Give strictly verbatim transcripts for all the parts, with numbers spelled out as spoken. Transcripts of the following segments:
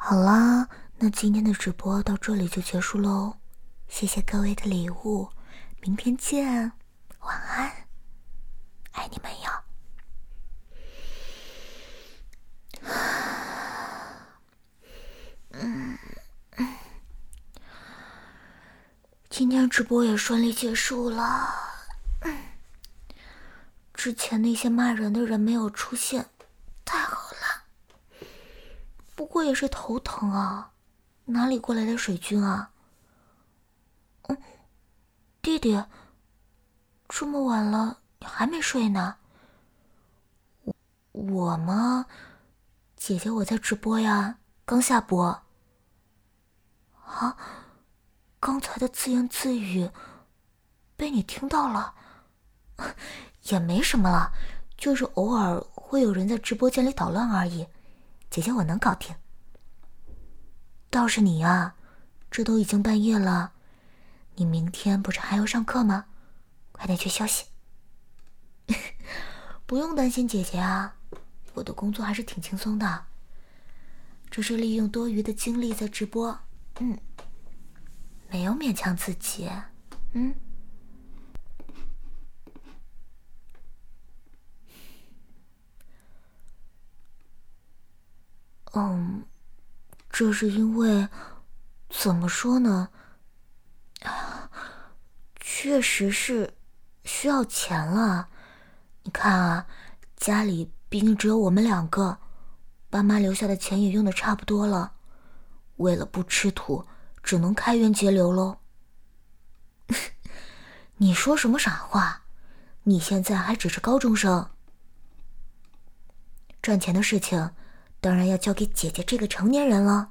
好啦，那今天的直播到这里就结束喽，谢谢各位的礼物，明天见，晚安，爱你们哟。嗯，今天直播也顺利结束了，嗯，之前那些骂人的人没有出现，太好了。不过也是头疼啊，哪里过来的水军啊？嗯，弟弟，这么晚了你还没睡呢？我我吗？姐姐我在直播呀，刚下播。啊，刚才的自言自语被你听到了，也没什么了，就是偶尔会有人在直播间里捣乱而已，姐姐我能搞定。倒是你啊，这都已经半夜了，你明天不是还要上课吗？快点去休息。不用担心姐姐啊，我的工作还是挺轻松的，只是利用多余的精力在直播，嗯，没有勉强自己，嗯。嗯，这是因为，怎么说呢？确实是需要钱了。你看啊，家里毕竟只有我们两个，爸妈留下的钱也用的差不多了，为了不吃土，只能开源节流喽。你说什么傻话？你现在还只是高中生，赚钱的事情当然要交给姐姐这个成年人了。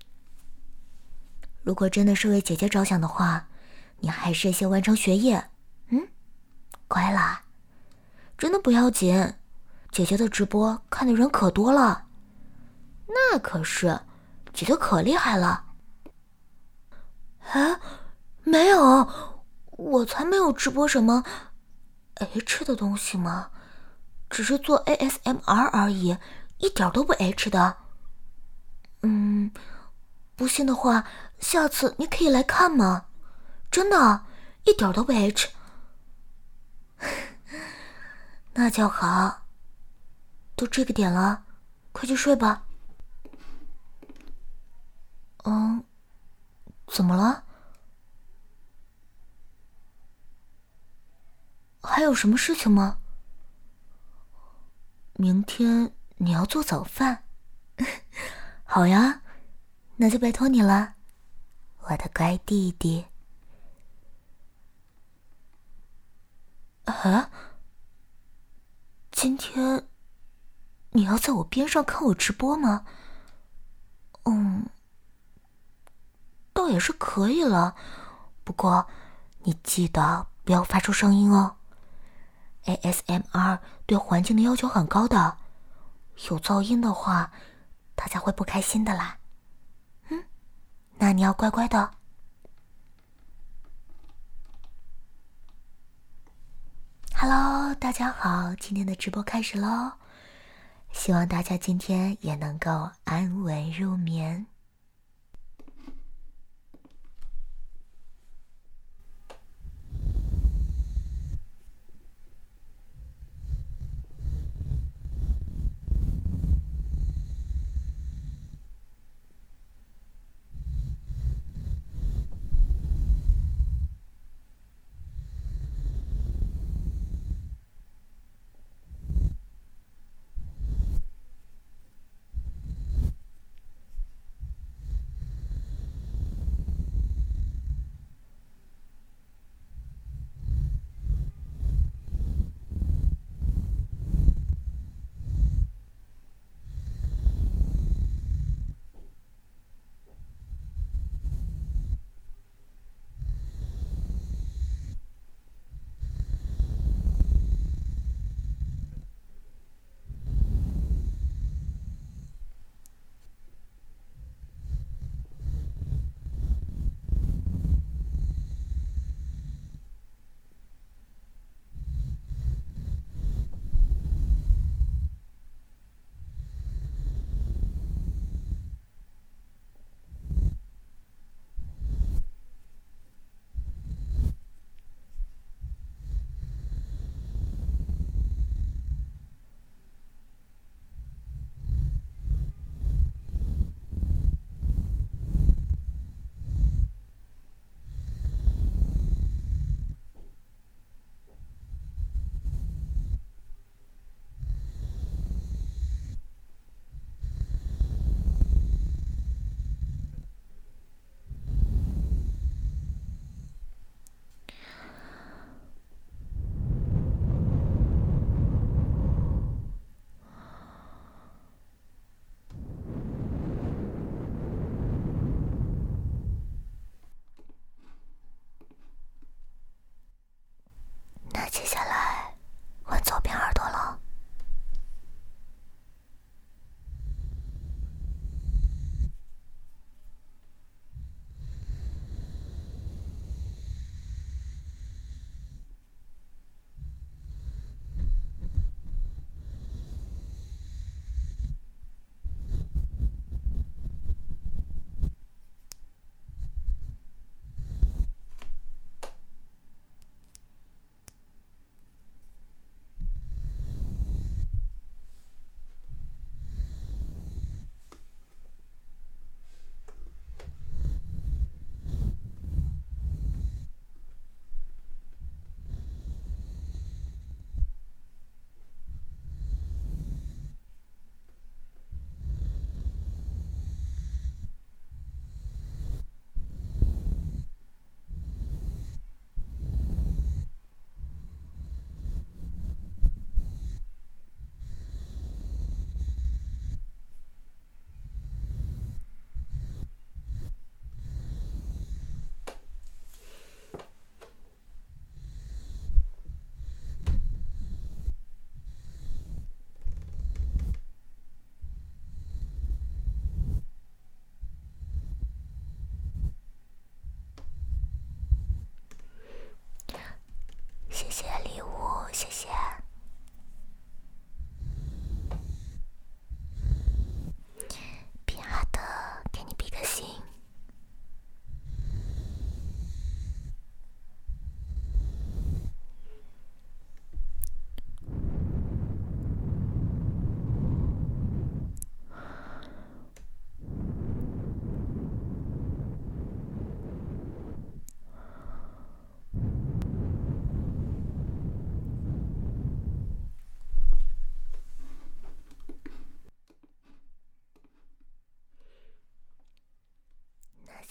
如果真的是为姐姐着想的话，你还是先完成学业，嗯，乖啦，真的不要紧，姐姐的直播看的人可多了，那可是，姐姐可厉害了。哎，没有，我才没有直播什么 H 的东西嘛，只是做 A S M R 而已，一点都不 H 的。嗯，不信的话，下次你可以来看嘛，真的，一点都不 H。那就好，都这个点了，快去睡吧。嗯，怎么了？还有什么事情吗？明天你要做早饭。好呀，那就拜托你了，我的乖弟弟。啊，今天你要在我边上看我直播吗？嗯，倒也是可以了，不过你记得不要发出声音哦。A S M R 对环境的要求很高的，有噪音的话，大家会不开心的啦。嗯，那你要乖乖的。Hello， 大家好，今天的直播开始喽，希望大家今天也能够安稳入眠。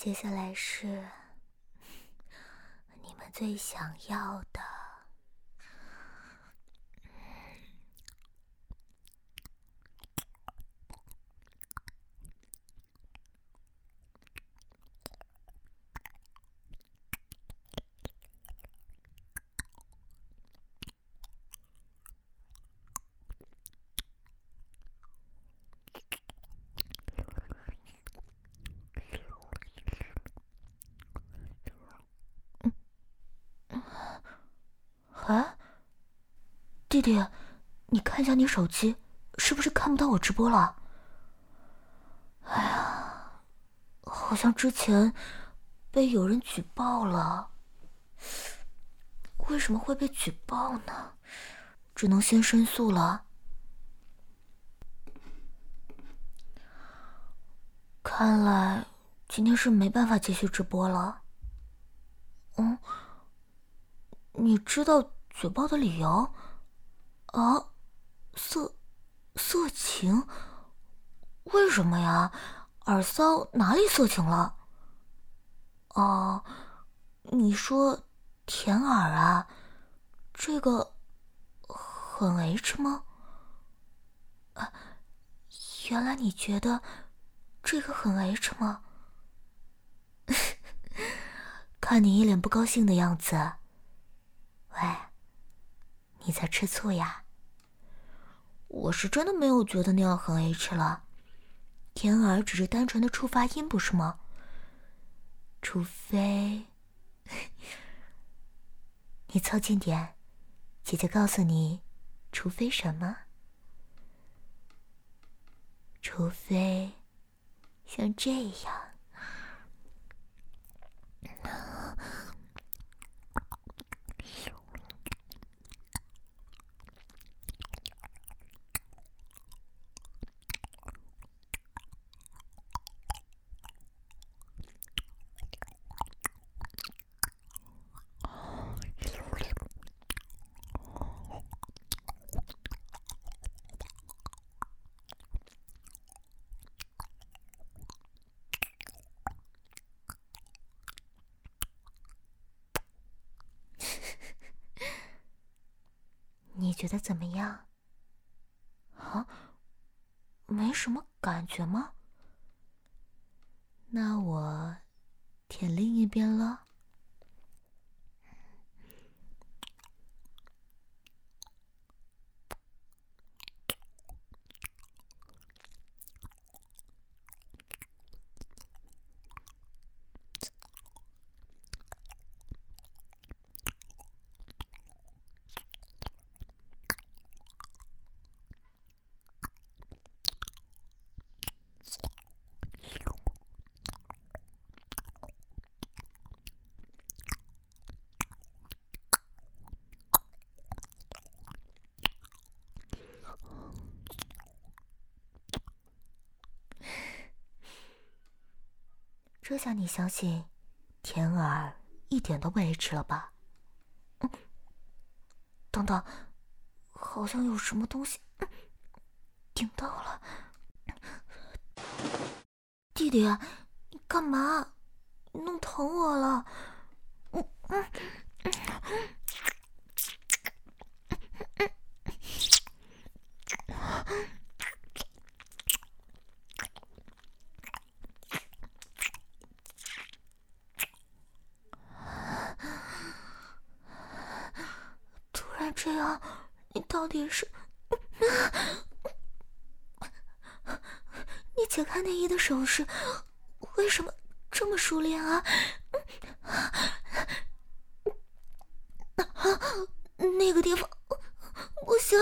接下来是你们最想要的。哎，弟弟，你看一下你手机，是不是看不到我直播了？哎呀，好像之前被有人举报了。为什么会被举报呢？只能先申诉了。看来今天是没办法继续直播了。嗯，你知道举报的理由？啊，色色情？为什么呀？尔骚哪里色情了？哦，你说舔耳啊？这个很 H 吗？啊，原来你觉得这个很 H 吗？看你一脸不高兴的样子。喂，你在吃醋呀？我是真的没有觉得那样很 H 了。舔耳只是单纯的触发音，不是吗？除非你凑近点，姐姐告诉你，除非什么？除非像这样。你觉得怎么样？啊，没什么感觉吗？那我舔另一边了。这下你相信舔耳一点都不 H 了吧？嗯，等等，好像有什么东西顶到了。弟弟，你干嘛？弄疼我了。嗯嗯嗯突然这样，你到底是？你解开内衣的手势为什么这么熟练啊？那个地方不行。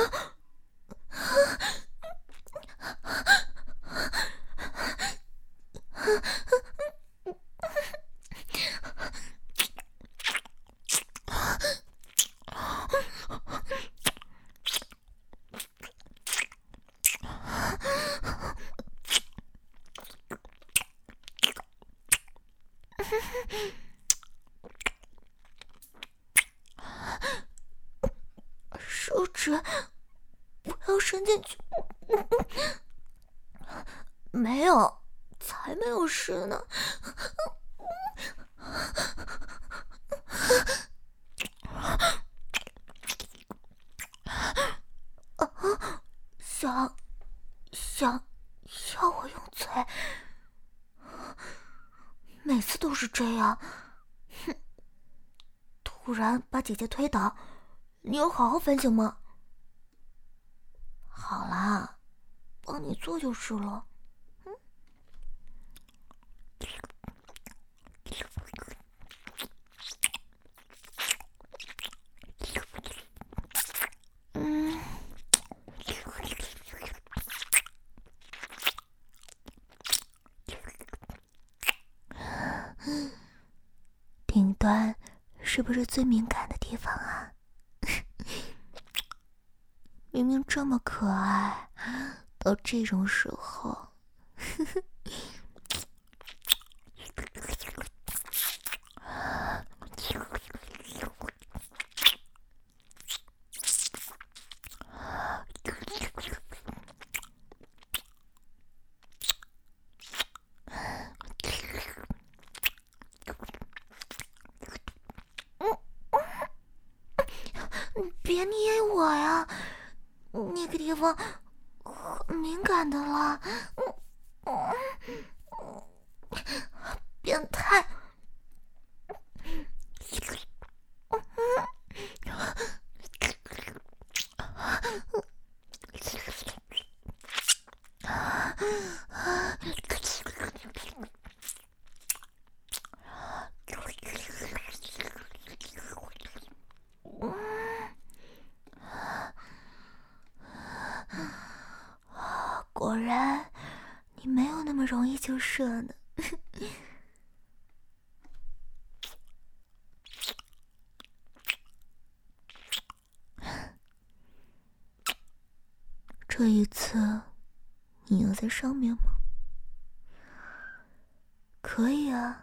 手指不要伸进去。没有，才没有事呢。 想想要我用嘴，每次都是这样。哼，突然把姐姐推倒，你有好好反省吗？好啦，帮你做就是了。嗯。嗯。顶端是不是最敏感的地方啊？明明这么可爱，到这种时候，呵呵。别捏我呀，那个地方很敏感的啦。变态。果然，你没有那么容易就射呢。这一次，你要在上面吗？可以啊。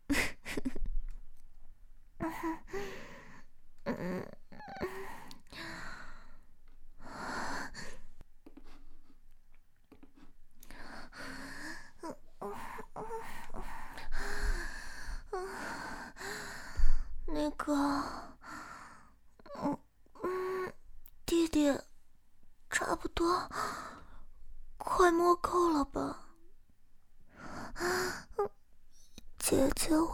那个，嗯嗯，弟弟，差不多，快摸够了吧？姐姐我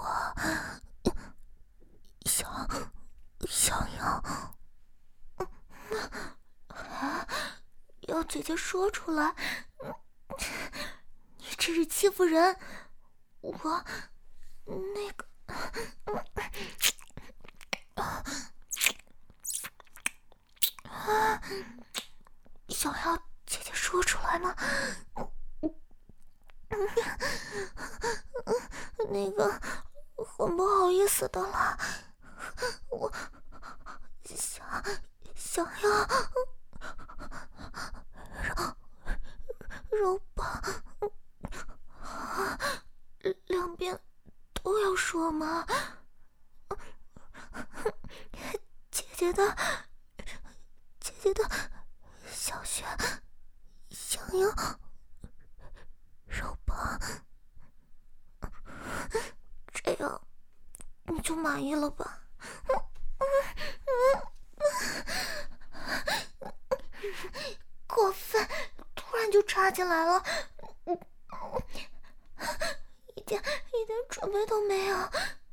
想想要，要姐姐说出来。你这是欺负人，我那个想要姐姐说出来吗？那个很不好意思的啦，我想想要肉肉棒，两边都要说吗？姐姐的姐姐的小穴想要肉棒，这样你就满意了吧？过分，突然就插进来了，一点一点准备都没有。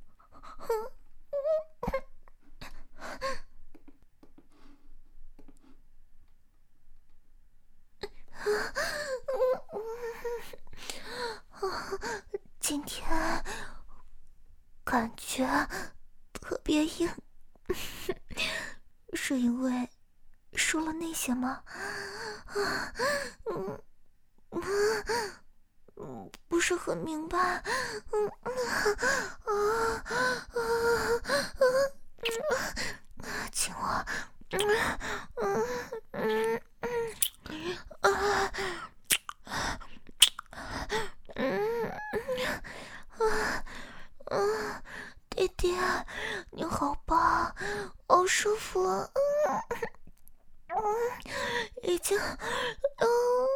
今天感觉特别硬，是因为说了那些吗？嗯嗯，不是很明白。嗯啊啊啊！亲我。嗯嗯嗯嗯啊嗯啊啊！弟弟，你好棒，好舒服。嗯嗯，已经嗯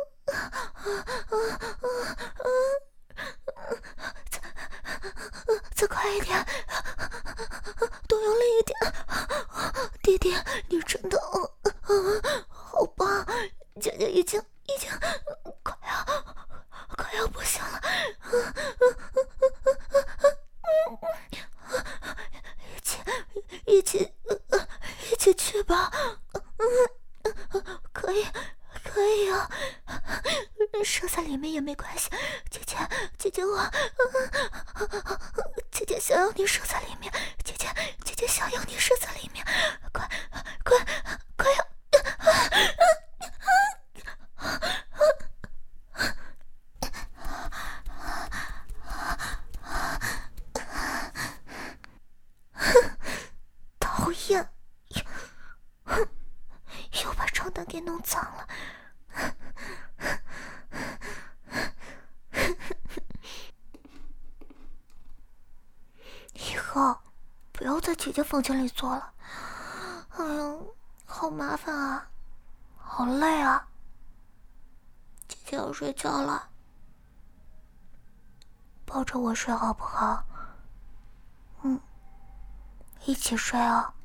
啊啊啊啊！再力点，多用力一点。弟弟，你真的，好棒！姐姐已经已经快要快要不行了。一起一起一起去吧。可以可以啊，射在里面也没关系。姐姐姐姐我姐姐想要你射在里面，姐姐姐姐想要你射在里面，快快快要讨厌，哼，又把床单给弄脏了。以后不要在姐姐房间里做了。哎呦，好麻烦啊，好累啊。姐姐要睡觉了，抱着我睡好不好？嗯，一起睡哦。